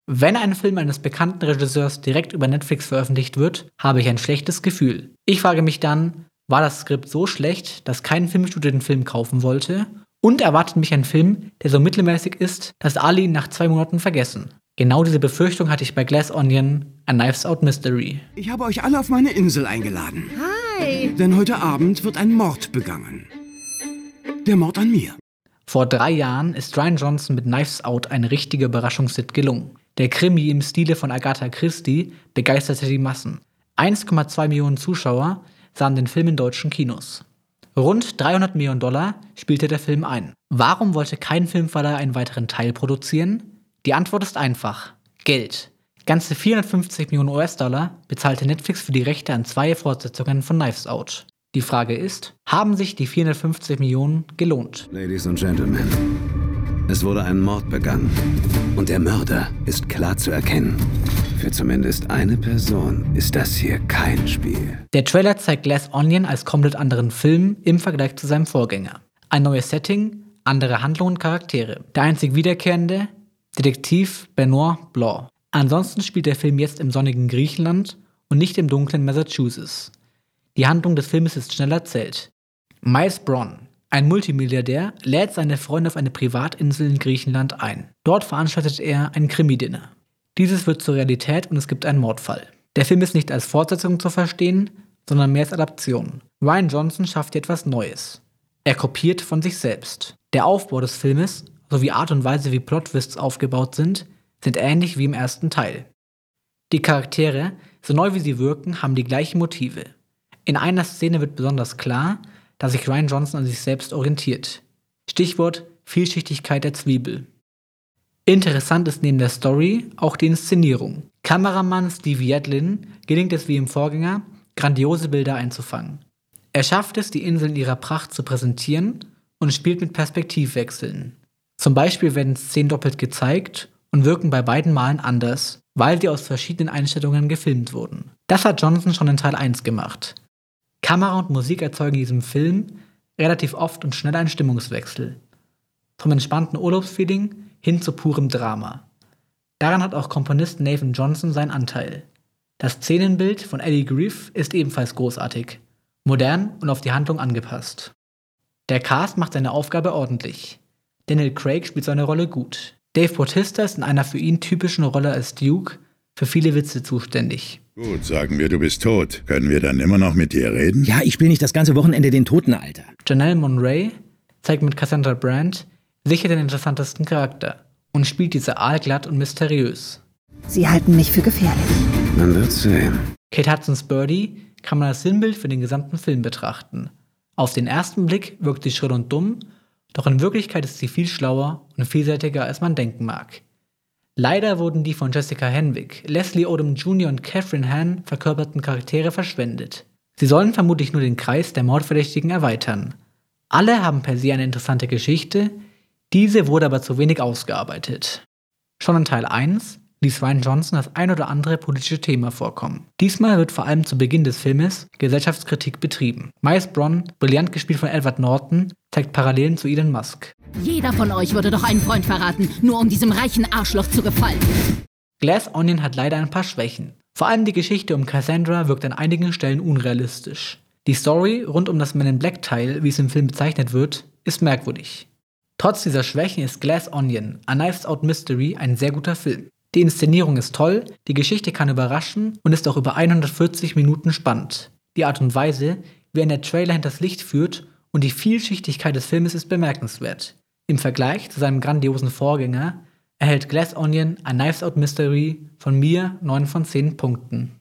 Wenn ein Film eines bekannten Regisseurs direkt über Netflix veröffentlicht wird, habe ich ein schlechtes Gefühl. Ich frage mich dann, war das Skript so schlecht, dass kein Filmstudio den Film kaufen wollte? Und erwartet mich ein Film, der so mittelmäßig ist, dass alle ihn nach 2 Monaten vergessen? Genau diese Befürchtung hatte ich bei Glass Onion, A Knives Out Mystery. Ich habe euch alle auf meine Insel eingeladen. Hi! Denn heute Abend wird ein Mord begangen. Der Mord an mir. Vor 3 Jahren ist Rian Johnson mit Knives Out ein richtiger Überraschungshit gelungen. Der Krimi im Stile von Agatha Christie begeisterte die Massen. 1,2 Millionen Zuschauer sahen den Film in deutschen Kinos. Rund $300 Millionen spielte der Film ein. Warum wollte kein Filmverleih einen weiteren Teil produzieren? Die Antwort ist einfach: Geld. Ganze 450 Millionen US-Dollar bezahlte Netflix für die Rechte an 2 Fortsetzungen von Knives Out. Die Frage ist, haben sich die 450 Millionen gelohnt? Ladies and Gentlemen, es wurde ein Mord begangen. Und der Mörder ist klar zu erkennen. Für zumindest eine Person ist das hier kein Spiel. Der Trailer zeigt Glass Onion als komplett anderen Film im Vergleich zu seinem Vorgänger. Ein neues Setting, andere Handlungen und Charaktere. Der einzig wiederkehrende: Detektiv Benoit Blanc. Ansonsten spielt der Film jetzt im sonnigen Griechenland und nicht im dunklen Massachusetts. Die Handlung des Filmes ist schnell erzählt. Miles Bron, ein Multimilliardär, lädt seine Freunde auf eine Privatinsel in Griechenland ein. Dort veranstaltet er ein Krimi-Dinner. Dieses wird zur Realität und es gibt einen Mordfall. Der Film ist nicht als Fortsetzung zu verstehen, sondern mehr als Adaption. Rian Johnson schafft hier etwas Neues. Er kopiert von sich selbst. Der Aufbau des Filmes sowie Art und Weise, wie Plot-Twists aufgebaut sind ähnlich wie im ersten Teil. Die Charaktere, so neu wie sie wirken, haben die gleichen Motive. In einer Szene wird besonders klar, dass sich Rian Johnson an sich selbst orientiert. Stichwort Vielschichtigkeit der Zwiebel. Interessant ist neben der Story auch die Inszenierung. Kameramann Steve Yadlin gelingt es wie im Vorgänger, grandiose Bilder einzufangen. Er schafft es, die Insel in ihrer Pracht zu präsentieren und spielt mit Perspektivwechseln. Zum Beispiel werden Szenen doppelt gezeigt und wirken bei beiden Malen anders, weil sie aus verschiedenen Einstellungen gefilmt wurden. Das hat Johnson schon in Teil 1 gemacht. Kamera und Musik erzeugen in diesem Film relativ oft und schnell einen Stimmungswechsel. Vom entspannten Urlaubsfeeling hin zu purem Drama. Daran hat auch Komponist Nathan Johnson seinen Anteil. Das Szenenbild von Eddie Griff ist ebenfalls großartig, modern und auf die Handlung angepasst. Der Cast macht seine Aufgabe ordentlich. Daniel Craig spielt seine Rolle gut. Dave Bautista ist in einer für ihn typischen Rolle als Duke für viele Witze zuständig. Gut, sagen wir, du bist tot. Können wir dann immer noch mit dir reden? Ja, ich spiele nicht das ganze Wochenende den Toten, Alter. Janelle Monáe zeigt mit Cassandra Brandt sicher den interessantesten Charakter und spielt diese aalglatt und mysteriös. Sie halten mich für gefährlich. Man wird sehen. Kate Hudson's Birdie kann man als Sinnbild für den gesamten Film betrachten. Auf den ersten Blick wirkt sie schrill und dumm, doch in Wirklichkeit ist sie viel schlauer und vielseitiger, als man denken mag. Leider wurden die von Jessica Henwick, Leslie Odom Jr. und Catherine Hahn verkörperten Charaktere verschwendet. Sie sollen vermutlich nur den Kreis der Mordverdächtigen erweitern. Alle haben per se eine interessante Geschichte, diese wurde aber zu wenig ausgearbeitet. Schon in Teil 1 ließ Rian Johnson das ein oder andere politische Thema vorkommen. Diesmal wird vor allem zu Beginn des Filmes Gesellschaftskritik betrieben. Miles Bron, brillant gespielt von Edward Norton, zeigt Parallelen zu Elon Musk. Jeder von euch würde doch einen Freund verraten, nur um diesem reichen Arschloch zu gefallen. Glass Onion hat leider ein paar Schwächen. Vor allem die Geschichte um Cassandra wirkt an einigen Stellen unrealistisch. Die Story rund um das Men in Black Teil, wie es im Film bezeichnet wird, ist merkwürdig. Trotz dieser Schwächen ist Glass Onion, A Knives Out Mystery ein sehr guter Film. Die Inszenierung ist toll, die Geschichte kann überraschen und ist auch über 140 Minuten spannend. Die Art und Weise, wie ein der Trailer hinters Licht führt und die Vielschichtigkeit des Filmes ist bemerkenswert. Im Vergleich zu seinem grandiosen Vorgänger erhält Glass Onion A Knives Out Mystery von mir 9 von 10 Punkten.